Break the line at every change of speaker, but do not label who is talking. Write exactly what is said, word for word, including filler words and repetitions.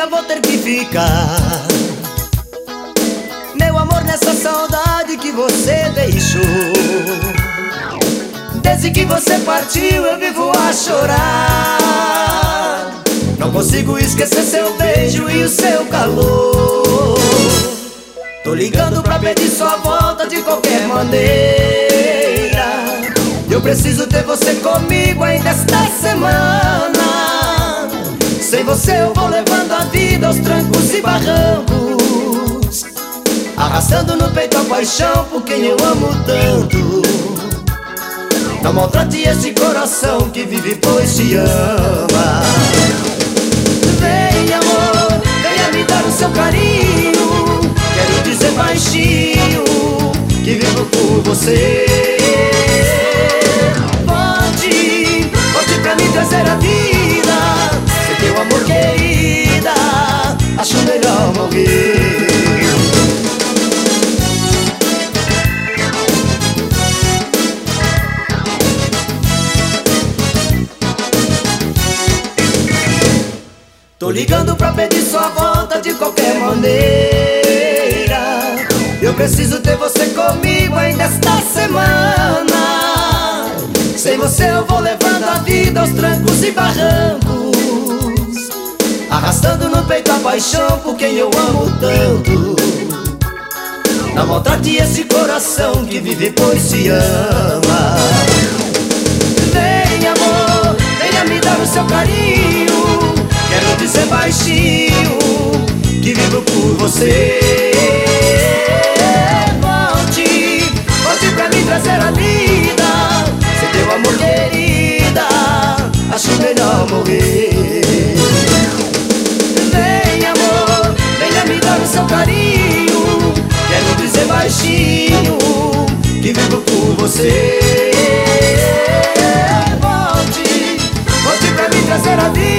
dia vou ter que ficar, meu amor, nessa saudade que você deixou. Desde que você partiu eu vivo a chorar. Não consigo esquecer seu beijo e o seu calor. Tô ligando pra pedir sua volta de qualquer maneira. Eu preciso ter você comigo ainda esta semana. Sem você eu vou levando a vida aos trancos e barrancos, arrastando no peito a paixão por quem eu amo tanto. Não maltrate esse coração que vive pois te ama. Vem amor, venha me dar o seu carinho. Quero dizer baixinho que vivo por você. Volte, volte pra mim trazer a vida. Sem teu amor querida, acho melhor morrer. Tô ligando pra pedir sua volta de qualquer maneira. Eu preciso ter você comigo ainda esta semana. Sem você eu vou levando a vida aos trancos e barrancos, arrastando no peito a paixão por quem eu amo tanto. Não maltrate esse coração que vive pois te ama. Vem amor, venha me dar o seu carinho. Quero dizer baixinho que vivo por você. Volte, volte pra mim trazer a vida. Sem teu amor querida, acho melhor morrer. Vem amor, venha me dar o seu carinho. Quero dizer baixinho que vivo por você. Volte, volte pra mim trazer a vida.